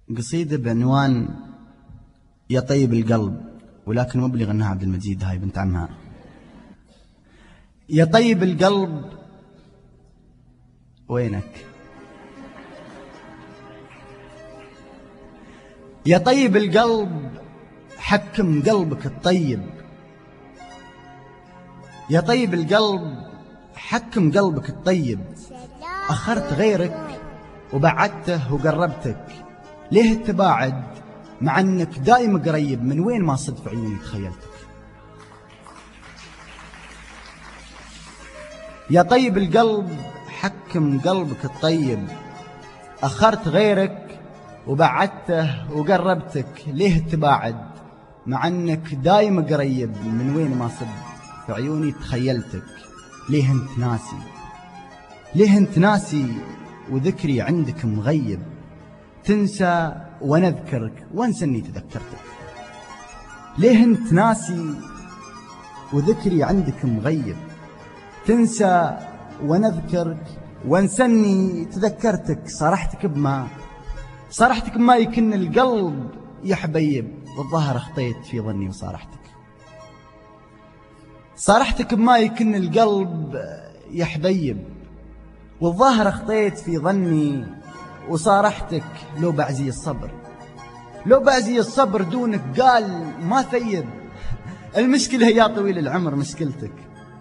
قصيدة بعنوان يا طيب القلب، ولكن مو بلي غناها عبد المجيد، هاي بنت عمها. يا طيب القلب وينك؟ يا طيب القلب حكم قلبك الطيب. يا طيب القلب حكم قلبك الطيب. أخرت غيرك وبعدته وقربتك، ليه التباعد مع أنك دايم قريب؟ من وين ما صدف عيوني تخيلتك. يا طيب القلب حكم قلبك الطيب. أخرت غيرك وبعدته وقربتك، ليه التباعد مع أنك دايم قريب؟ من وين ما صدف عيوني تخيلتك. ليه انت ناسي؟ ليه انت ناسي وذكري عندك مغيب؟ تنسى وانا اذكرك وانسى اني تذكرتك. ليه انت ناسي وذكري عندك مغيب؟ تنسى وانا اذكرك وانسى اني تذكرتك. صارحتك بما يكن القلب يا حبيب، والظاهر اخطيت في ظني وصارحتك. صارحتك بما يكن القلب يا حبيب، والظاهر اخطيت في ظني وصارحتك. لو بعزي الصبر، لو بعزي الصبر دونك قال ما ثيب. المشكلة يا طويل العمر مشكلتك.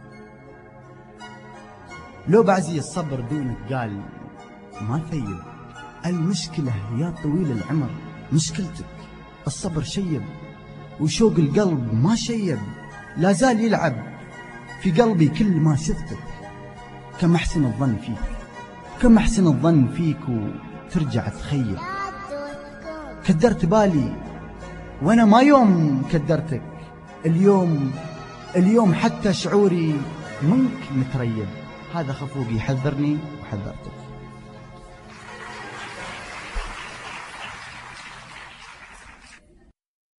لو بعزي الصبر دونك قال ما ثيب. المشكلة يا طويل العمر مشكلتك. الصبر شيب وشوق القلب ما شيب، لا زال يلعب في قلبي كل ما شفتك. كم أحسن الظن فيك، كم أحسن الظن فيك وترجع تخيب. كدرت بالي وأنا ما يوم كدرتك. اليوم حتى شعوري منك متريب. هذا خفوقي حذرني وحذرتك.